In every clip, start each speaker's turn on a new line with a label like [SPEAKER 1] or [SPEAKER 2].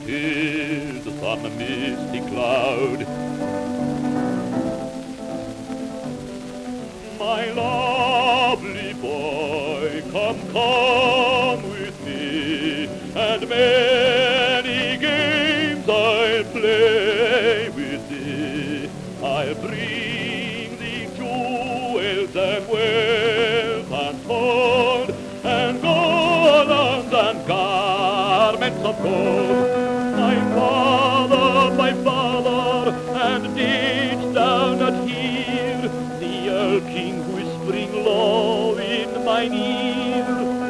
[SPEAKER 1] is some misty cloud. My lovely boy, come with me, and many games I'll play with thee. I'll bring thee jewels and wealth untold, and garlands and garments of gold. My father, and didst thou not hear the Earl King whispering low in mine ear?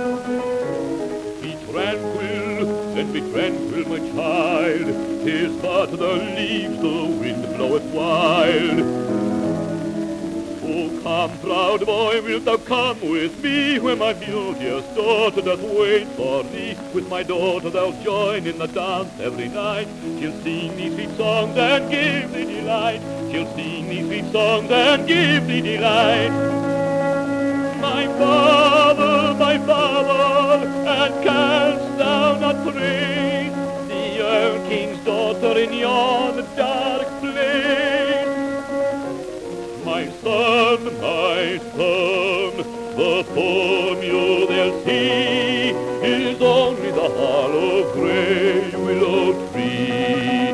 [SPEAKER 1] Be tranquil, then be tranquil, my child, 'tis but the leaves the wind bloweth wild. Oh, come, proud boy, wilt thou come with me, where my beauteous daughter doth wait for thee? With my daughter thou'lt join in the dance every night. She'll sing thee sweet songs and give thee delight. She'll sing thee sweet songs and give thee delight. My father, and canst thou not praise the Earl King's daughter in yon dark place? My son, the form you there see is only the hollow grey willow tree.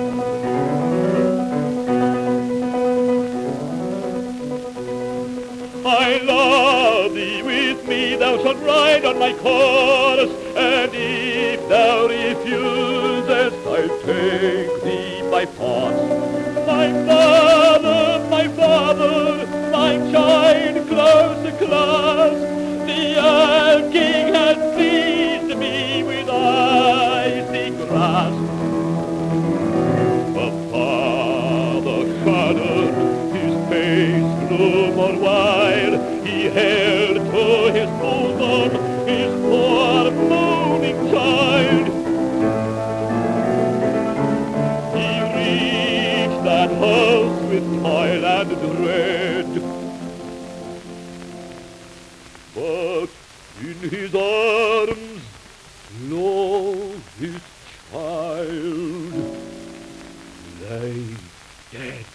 [SPEAKER 1] I love thee, with me thou shalt ride on my course, and if thou refusest, I'll take thee by force. My father, my child, close, the Earl King has seized me with icy grasp. The father shuddered, his face grew more wild. He held to his bosom his poor moaning child. He reached that house with toil and dread, but in his arms, lo, his child lay dead.